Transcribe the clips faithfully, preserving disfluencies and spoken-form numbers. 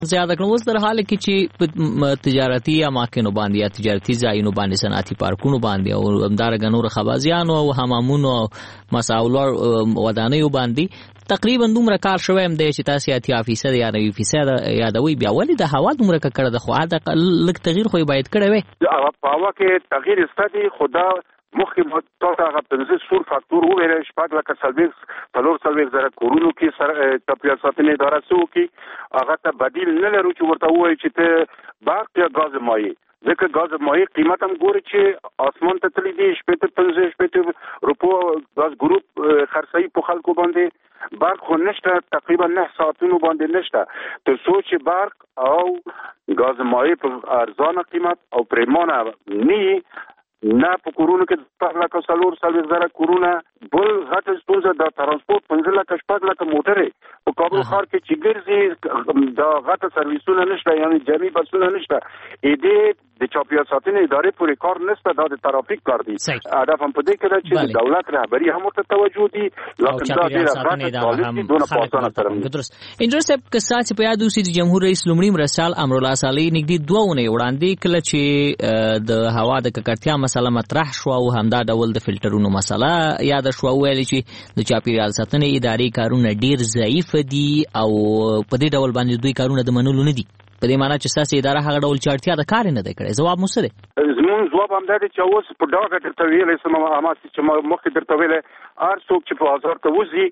زیاده کړم. اوس در حال کې چې تجارتي اماکنو باندې یا تجارتي ځایونو باندې صنعتي پارکونو باندې او همدارنګه نور خبازیانو او حمامونو او مساولو ودانیو باندې تقریبا دومره کار شوی هم دی چې تاسو اتیا فیصد یا نوي فیصد یادوي. بیا ولې د هوا دومره ککړه ده؟ خو دا لږ تغییر خو باید کړی وي. په هوا کې تغییر ستدي خدا مخکې تاسو هغه پنځه سور فاکتور وویل شپږ لکه څلوېښت څلور څلوېښت زره کورونو کې سره چاپیریال ساتنې اداره څه وکړي هغه ته بدیل نه لرو چې ورته ووایي چې ته برق یا ګاز مایع، ځکه ګاز مایع قیمت هم ګوري چې اسمان ته تللی دی شپېته پنځه شپېته روپو ګاز ګروپ خرڅوي په خلکو باندې. برق خو نشته، تقریبا نه ساعتونو باندې نشته. تر څو چې برق او ګاز مایع په ارزانه قیمت او پریمانه نه نه په کورونو کې په لکه څلور څلوېښت زره کورونه بل غټه ستونزه د ترانسپورت پنځه لکه شپږ لکه موټرې په کابل ښار کې چې ګرځي د غټه سرویسونه نشته، یعنی جمعي بسونه نشته. دې د چاپیریال ساتنې ادارې پورې کار نشته، دا د ترافیک کار دی. هدف هم په دې کې ده چې د دولت رهبري هم ورته توجه دي، لکه دا ډېره غټه طالب دي دونه په اسانه سره. درست. انجنیر صاحب که ستاسو په یاد اوسي چې جمهور رئیس لومړي مرستیال امرالله صالح نږدې دوه اونۍ وړاندې کله چې د هوا د ککړتیا مسله مطرح شو او همدا ډول د فلټرونو مسله یاد شو، ویل چې د چاپیریال ساتنې ادارې کارونه ډیر ضعیف دي او په دې ډول باندې دوی کارونه د منلو نه دي. په دې معنی چې تاسو اداره هغه ډول چې اړتیا د کار نه دی کړی. جواب مو څه دی؟ زموږ جواب هم دا دی چې اوس په ډاګه درته ویلی سم اما چې مخکې درته ویلی هر څوک چې په بازار ته وځي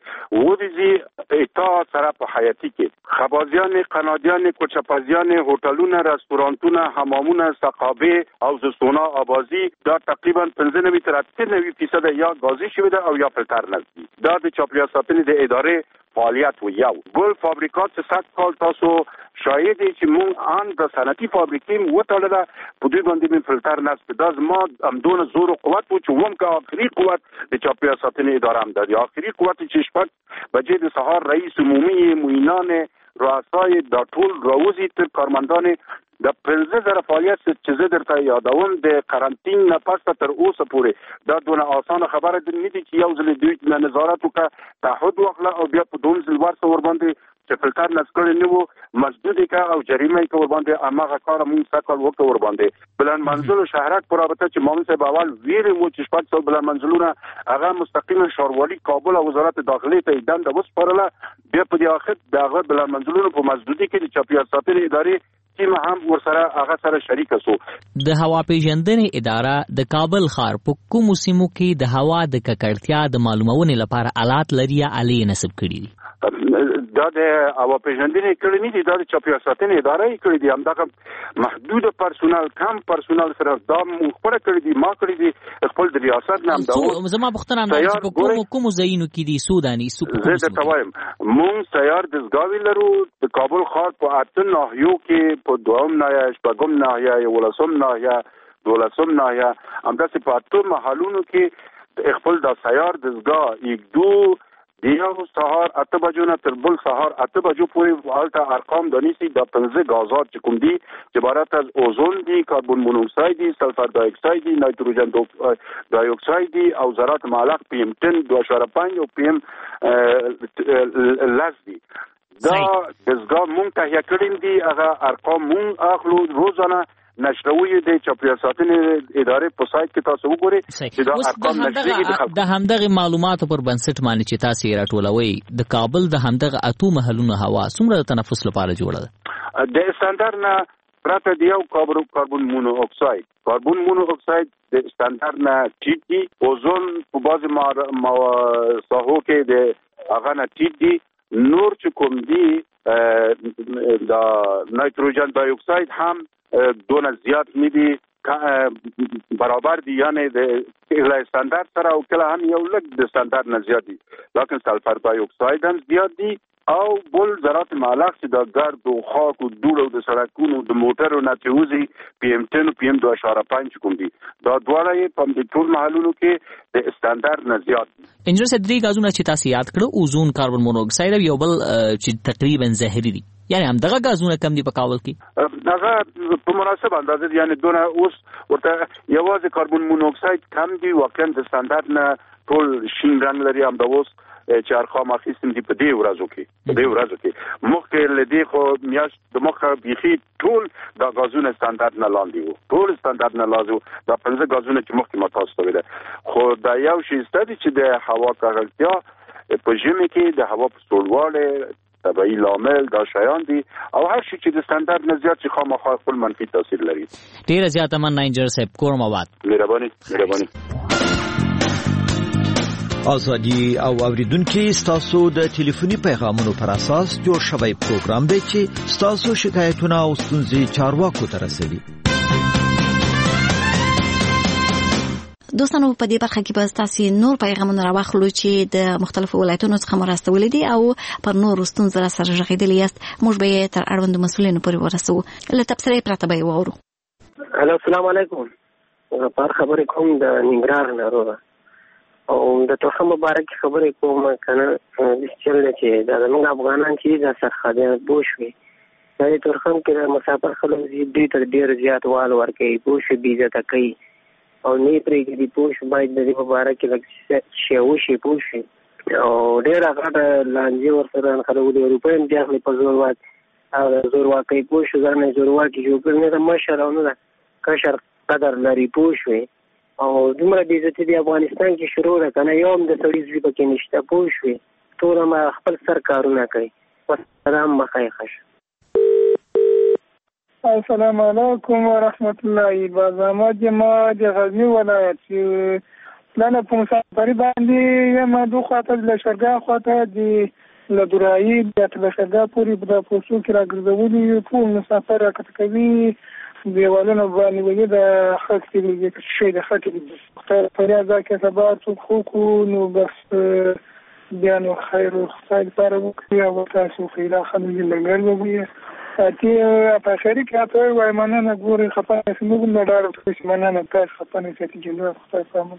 ودځي اطاعت سره په حیاتي کې خبازیانې، قنادیانې، کوچپزیانې، هوټلونه، رستورانتونه، حمامونه، سقابې او زستونا آبازي دا تقریبا پنځه نوي تر اته نوي فیصد یا ګازي شوي ده او یا فلټر نشي. دا د چاپیریال ساتنې د ادارې فعالیت و. یو بل فابریکات چې صد کال تاسو شاید چې مونږ ان د صنعتي فابریکې وټاله په دوی باندې من فلټر نشته. دا زما همدونه زور او قوت و چې ووم که آخري قوت د چاپیریال ساتنې اداره هم ده. آخري قوت چې شپږ بجې د سهار رئیس عمومي معینان رؤسای دا ټول راوځي تر کارمندانې د پنځه زره فعالیت چې زه درته یادوم د قرنطین نه پس تر اوسه پورې دا دونه اسانه خبره نه دي چې یو ځل دوی نه نظارت وکړه، تعهد وکړه او بیا په دوم ځل ورسره ور باندې چې فلټر نسکړی نه وو مسدود کا او جریمه کا ور باندې امغه کار مونږ سکل وکړ ور باندې. بلند منزل شهرک پر رابطه چې مامون صاحب اول ویری مو چې شپږ سو بلند منزلونه هغه مستقیما ښاروالي کابل او وزارت داخلي ته دنده وسپارله. بیا په دې اخر دغه بلند منزلونه په مسدودي کې د چاپیریال ساتنې ادارې تیم هم ورسره هغه سره شریک سو. د هوا پیژندنې اداره د کابل ښار په کومو سیمو کې د هوا د ککړتیا د معلومونې لپاره آلات لري یا آلې نصب کړي دي؟ دا د هوا پیژندنې کړي نه دي، دا د چاپیریال ساتنې اداره یې کړي دي. همدغه محدود پرسونل کم پرسونل سره دا خپل کړي دي، ما کړي دي خپل د ریاست نام دا. زما پوښتنه هم ده چې په کومو کومو ځایونو کې دي سوداني سو زه درته وایم مونږ سیار دستګاوې لرو د کابل ښار په اته ناحیو کې په دوهم ناحیه، شپږم ناحیه، یولسم ناحیه، دولسم ناحیه، همداسې په اتو محلونو کې خپل د سیار دستګاه یکدو دیو سهار اته بجو نه تر بل سهار اته بجو پورې حالته ارقام دانیسي د پنځه غازات چې کوم دي چې عبارت از اوزون دي، کاربن مونوکساید دي، سلفر دای اکساید دي، نایتروجن دای اکساید دي او ذرات معلق پی ام عشرة دو اعشاریه پنج او پی ام لس دي. دا دزګاه مونږ تهیه کړی دي، هغه ارقام مونږ اخلو روزانه نشروي د چاپیریال ساتنې ادارې په سایت کې تاسو وګورئ چې دا ارقام نشریږي. د همدغه معلوماتو پر بنسټ باندې چې تاسو یې راټولوي د کابل د همدغه اتو محلونو هوا څومره د تنفس لپاره جوړه ده؟ د استاندارد نه پرته دی یو کاربن مونو اکساید کاربن مونو اکساید د استاندارد نه ټیټ دي، اوزون په بعض ساحو کې د هغه نه ټیټ دي، نور چې کوم دي د نایتروجن دای اکساید هم دونه زیات نه دي، برابر دي، یعنی د استاندارد سره او کله هم یو لږ د استاندارد نه زیات دي. لکه سلفر دای اکساید هم زیات دي او بل ذرات معلق چې د ګرد او خاک او دوړو د سړکونو د موټرو نه تیوزي پی ام عشرة پی ام دو اعشاریه پنج کوم دي، دا دواړه یې په دې ټول محلونو کې د استاندارد نه زیات دي. انجنیر صاحب درې غازونه چې تاسو یاد کړو اوزون، کاربن مونوکساید او یو بل چې تقریبا زهري دي، یعنی هم دغه غازونه کم دي په کابل کې؟ دغه په مناسب اندازه یعنی دونه اوس ورته یوازې کاربن مونوکساید کم دي، واقعا د استاندارد نه ټول شین رنګ لري. هم د اوس چې ارقام اخیستم دي په دې ورځو کې په دې ورځو کې مخکې لدې خو میاشت د مخه بيخي ټول د غازونو ستاندرد نه لاندې وو ټول ستاندرد نه لازم دا پنځه غازونه چې مخکې متاسو ویل خو دا یو شی ستدي چې د هوا ککړتیا په ژمي کې د هوا په سړواله طبيعي لامل دا شیان دي او هر شي چې د ستاندرد نه زیات چې خامخا خپل منفي تاثیر لري. ډیر زیات مننه انجنیر صاحب کورم آباد. مهرباني مهرباني. ازادي او اوریدونکو ستاسو د ټلیفوني پیغامونو پر اساس جوړ شوی پروګرام دی چې ستاسو شکایتونه او ستونزې چارواکو ته رسوي. دوستانو په دې برخه کې به تاسو نور پیغامونه راوخلو چې د مختلفو ولایتونو څخه مرستول دي او پر نور ستونزې سره ژغېدل یاست موږ به تر اړوند مسولینو پورې ورسو له تبصرې پرته به وورو. هلو السلام علیکم. په خبرې کوم د ننګرهار ناروغه او د توخه مبارک خبرې کوم کنه د چل چې د موږ افغانان چې د سرحدي بوشوي د تورخم کې مسافر خلک دې تر ډیر زیات وال ورکي بوش بيزه تکي او نه پرې دي پوش باید د مبارک لږ شیو شي پوش او ډیر هغه لانجه ورسره خلک د اروپایم د اخلي په زور وات او زور واکي پوش ځنه زور واکي جو پر نه مشر او نه کشر قدر لري پوش او دومره د عزت دی افغانستان کې شروع ده کنه یو هم د سړي ځې پکې نشته پوه شوې ټول ما خپل سر کارونه کوي والسلام مخای خش. السلام علیکم ورحمت الله وبرکاته. جما د غزنی ولایت پلان په مسافرۍ باندې یم دوه خاطر له شرګا خاطر دی له درایي د شرګا پوری په پوسو کې راګرځولي ټول مسافر راکټ کوي دیوالونه باندې وګړي د خاص کې شي د خاطر خیر پریا ځکه سبا څوک خو نو بس بیا نو خیر خیر پر وکړي او تاسو خیره خلک لګرځوي ته په خیر کې تاسو وای مننه ګوري خپانه سمو نه ډار تاسو مننه تاسو خپانه چې جنو خدای سلام.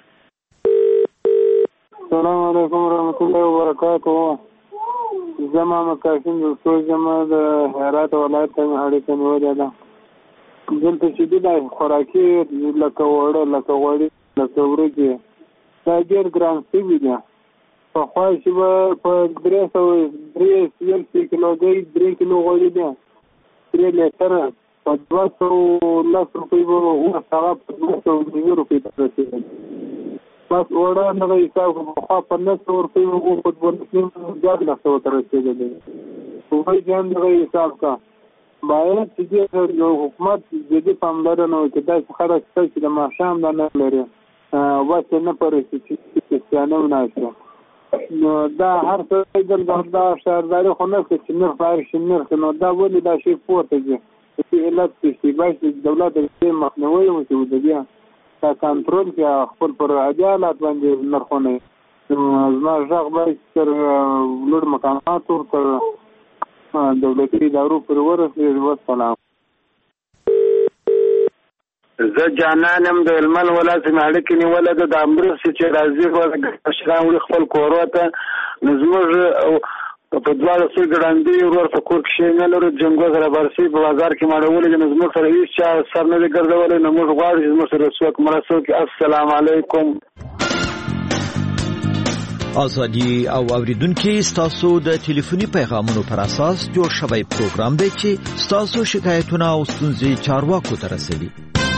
السلام علیکم ورحمت الله وبرکاته. زما مکاسم د څو زما د هرات ولایت ته اړیکه نیولې ده. دلته چې د خوراکي لکه وړه لکه وړي لکه ورګي دا ډېر ګران شوي دي. په خوا چې به په درې سوه درې یو کیلوګرام درې کیلو غوړي دي درې لیټره په دوه سوه لس روپۍ به اوس هغه په دوه سوه نوي روپۍ ته رسېږي. بس وړه دغه حساب کړو پخوا په نهه سوه روپۍ به اوس په دوه زیات لس سوه ته رسېدلی. هغوی جان دغه حساب کا باید چې د حکومت جدي پاملرنه وکړي. داسې خلک شته چې د ماښام دا نه لري واسې نه پرېږدي چې کریسټیانه وناشي. نو دا هر څه دا شهرداري خو نه کوي چې نرخ باید شي نرخ نو دا ولې دا شی پورته ځي چې علت چې باید دولت د دې مخنیوی وکړي د دې دا کنټرول کې خپل پر عدالت باندې نرخونه زما غږ باید تر لوړ مقاماتو تر دولتي ادارو پر ورسېږي. والسلام. زه جانانم د هلمند ولایت څخه اړیکې نیولې ده د امرسي چې راځي مشران وړي خپل کورو ته نو زموږ په دواړو سوی ګړندي ورور په کور کې شی نه لرو جنګو سره برسي په بازار کې ماړولې نو زموږ سره هېڅ چا سر نه دی ګرځولی نو موږ غواړو چې زموږ سره څوک مرسته وکړي. السلام علیکم. ازادي او اوریدونکو ستاسو د ټلیفوني پیغامونو پر اساس جوړ شوی پروګرام دی چې ستاسو شکایتونه او ستونزې چارواکو ته رسوي.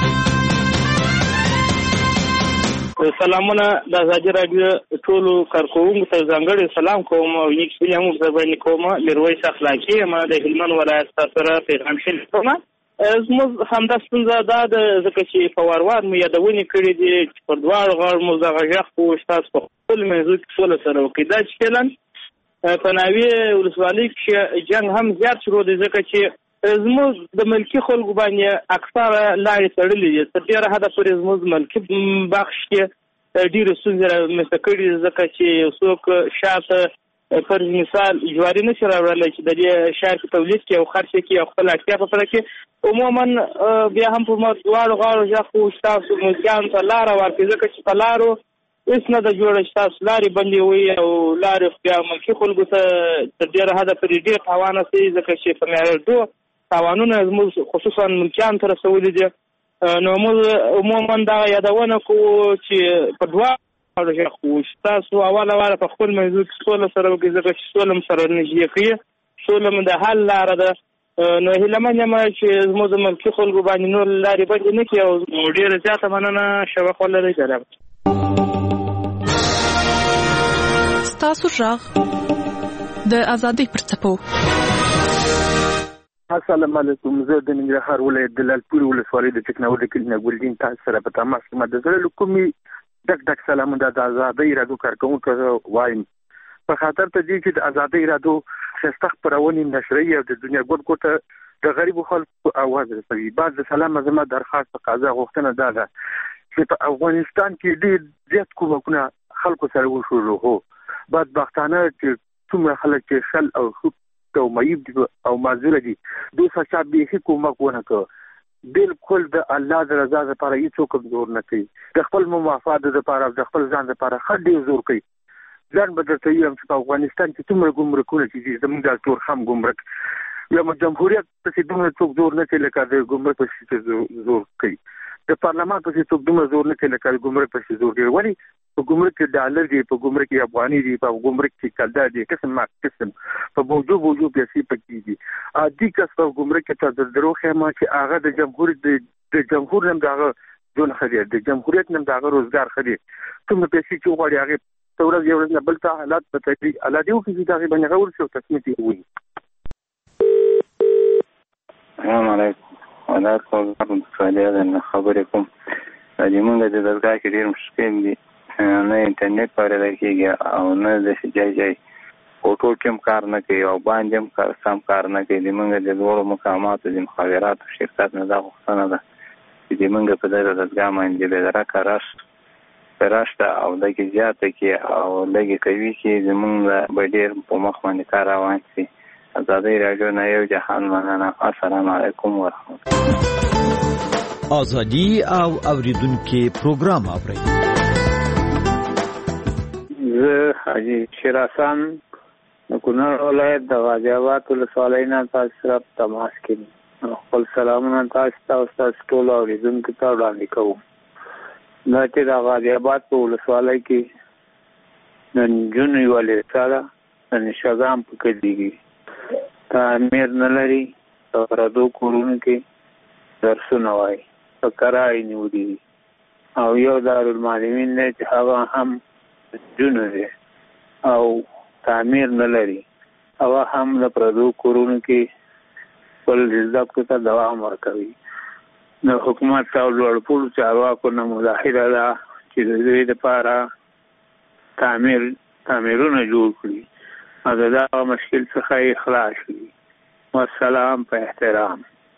سلامونه د ازادي راډیو ټولو کارکوونکو ته ځانګړی سلام کوم او یک سپیل هم ورباندې کوم. میرویس اخلاقي ما د هلمند ولایت سره پیغام شلیکوم. زموږ همدا ستونزه دا ده ځکه چې په وار مو یادونې کړې دي چې پر دواړو غاړو مو دغه غږ خو ستاسو په خپل منځو کې سوله سره وکړي. دا چې فعلا په ناوې ولسوالۍ کې جنګ هم زیات شروع دی ځکه چې زموږ د ملکي خلکو باندې اکثره لارې تړلې دي. تر ډېره حده پورې زموږ ملکي بخش کې ډېرې ستونزې رامنځته کړي ځکه چې یو څوک شاته فرض مثال جواري نشي راوړلی چې د دې شهر کې تولید کړي او خرڅ کړي او خپل اړتیا په پوره کړي. عموما بیا هم په دواړو غاړو ژغ خو ستاسو ملکیانو ته لاره ورکړي ځکه چې په لارو هېڅ نه ده جوړه چې تاسو لارې بندې وي او لارې بیا ملکي خلکو ته تر ډېره حده پورې ډېر تاوان رسوي ځکه چې په معیارېدو تاوانونه زموږ خصوصا ملکیانو ته رسولي دي. نو موږ عموما دغه یادونه کوو چې په دوه او شیخ تاسو اول اول په خپل موضوع کې سوله سره وکړئ ځکه چې سوله هم سره نږدې کوي سوله هم د حل لاره ده نو هیله من یم چې زموږ د ملکي خلکو باندې نور لارې بندې نه کړي او ډېره زیاته مننه شفق ولرئ جناب ستاسو غږ د ازادۍ پر څپو. السلام علیکم. زه د ننګرهار ولایت د لعلپورې ولسوالۍ د ټکنالوژي کلینه ګلدین تاسو سره په تماس کې مده زړه لکومي ډک ډک سلامونه د ازادۍ رادیو کارکونکو وایم په خاطر ته دي چې د ازادۍ رادیو شسته خبرونه نشري او د دنیا ګډ کوټه د غریب خلکو आवाज رسوي. بعد د سلام زما درخواست په قضا غوښتنه ده چې په افغانستان کې ډېر زیات کومکونه خلکو سره وشول هو بدبختانه چې څومره خلک چې شل او خود او مېب دي او معذور دي دوی څخه به کومک ونه کوي بالکل د الله د رضا لپاره هیڅ کوم زور نه کوي د خپل مفاد لپاره د خپل ځان لپاره خډې زور کوي ځان به درته یم چې په افغانستان کې څومره ګمرکونه چې زموږ د ټول هم ګمرک یا جمهوریت په دومره څوک زور نه کوي لکه د ګمرک په زور کوي د پارلمان په څوک دومره زور نه کوي لکه د ګمرک په زور کوي ولی په ګمرک کې ډالر دی په ګمرک کې افغاني دی په ګمرک کې کلدا دی قسم ما قسم په موجو موجو پیسې پکې دي ا دې کس په ګمرک کې تر درو خیمه چې هغه د جمهوریت د جمهور نم دغه جون خدي د جمهوریت نم دغه روزګار خدي کوم پیسې چې وغواړي هغه تورز یو نه بل ته حالات په دې الله دې وکړي چې دغه باندې غوړ شو تصمیم دی وي. السلام علیکم ولایت کوم سوالیا نه خبرې کوم چې موږ د دلګه کې ډیر مشکل دي نه انټرنیټ پاره کېږي او نه د شجای جای اوټو کوم کار نه کوي او باندې هم کار سم کار نه کوي موږ د ډول مقاماتو د مخابرات او شرکت نه دا غوښتنه ده چې موږ په دغه دلګه باندې د راکاراش پراشته او دغه زیاته کې او لګي کوي چې زمونږ به ډیر په مخ باندې کار روان شي. ازادۍ رادیو نه یو جهان مننه. السلام علیکم ورحمت الله. ازادي او اوریدونکو پروګرام اوري. زه حاجی شیراسان د کونړ ولایت د غازی آباد ولسوالۍ نه تاسو سره تماس کوم. خپل سلامونه تاسو ته او تاسو ټول اوریدونکو ته وړاندې کوم. دا چې د غازی آباد په ولسوالۍ کې نن جون یوالې سره د نشاګام په کې دیږي تعمیر نه لري او پردو کورونو کې درسونه وایي په کرای نیولي او یو دارالمعلمین دی چې هغه هم جون دی او تعمیر نه لري او هم د پردو کورونو کې خپل زده کړو ته دوام ورکوي. د حکومت او لوړپوړو چارواکو نه مظاهره ده چې د دوی لپاره تعمیر تعمیرونه جوړ کړي او د دغه مشکل څخه یې خلاص کړي. والسلام په احترام.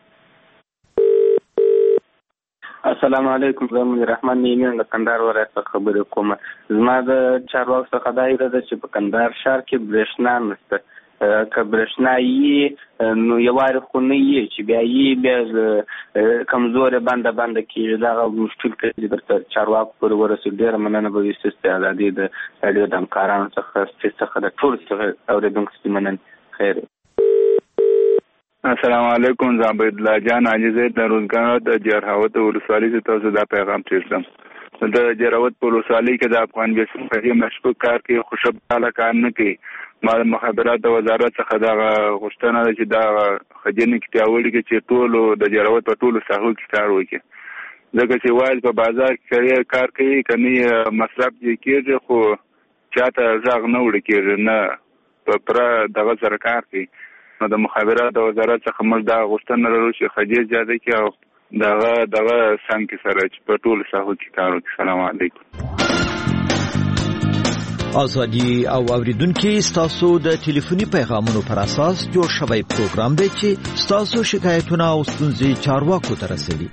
السلام علیکم. زه منیر رحمان نیمه د کندهار ولایت څخه خبرې کوم. زما د چارواکو څخه دا ایره ده چې په کندهار ښار کې برېښنا نشته. که برېښنا یې نو یوارې خو نه یې چې بیا یې بیا کمزورې بنده بنده کېږي. دغه مشکل چې درته چارواکو پورې ورسېږي. ډېره مننه به وي ستاسو د ازادۍ د راډیو د همکارانو څخه ستاسو څخه د ټولو څخه اورېدونکو څخه مننه. خیر. السلام علیکم. زه عبدالله جان عاجزی د روزګار د جرهاوت ولسوالۍ څخه تاسو دا پیغام تیرسم. د جرهاوت په ولسوالۍ کې د افغان بیسون په مشکوک کار کې خوشباله کار نه کوي. ما د مخابرات د وزارت څخه دا غوښتنه ده چې دا خجنې کې پیاوړي کې چې ټولو د جرهاوت په ټولو ساحو کې کار وکړي ځکه چې وایي په بازار کې کار کوي کني مصرف یې کېږي خو چاته غږ نه وړي کېږي نه په پوره دغه سره کار کوي. نو د مخابرات د وزارت څخه موږ دا غوښتنه لرو چې خجې زیاده کړي او دغه دغه څنګه سره چې په ټولو ساحو کې کار وکړي. سلام علیکم. ازادي او اوریدونکو ستاسو د ټلیفوني پیغامونو پر اساس جوړ شوی پروګرام دی چې ستاسو شکایتونه او ستونزې چارواکو ته رسوي.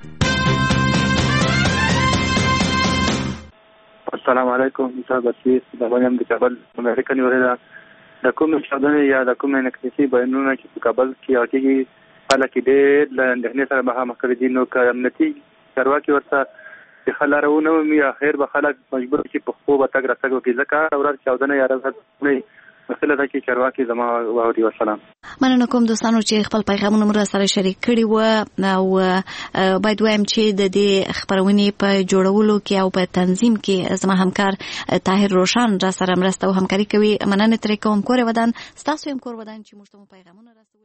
السلام علیکم. زه بسیس د ولیم د کابل امریکا نیولې د کوم شادنه یا د کوم نکتسي بیانونه چې په کابل کې راځي خلک دې له اندهنې سره مخامخ کړي دي. نو کارمنتي چارواکي ورته چې خلارونه مې اخر به خلک مجبور چې په خو به تګ راتګ وکړي ځکه ورځ چودنه یا ورځ نه مسله ده کې چارواکي زما واوري وسلام. مننه کوم دوستانو چې خپل پیغامونه مو سره شریک کړي و او باید وایم چې د دې خبرونې په جوړولو کې او په تنظیم کې زما همکار طاهر روشن را سره مرسته او همکاري کوي. مننه ترې کوم کور ودان ستاسو هم کور ودان چې موږ ته پیغامونه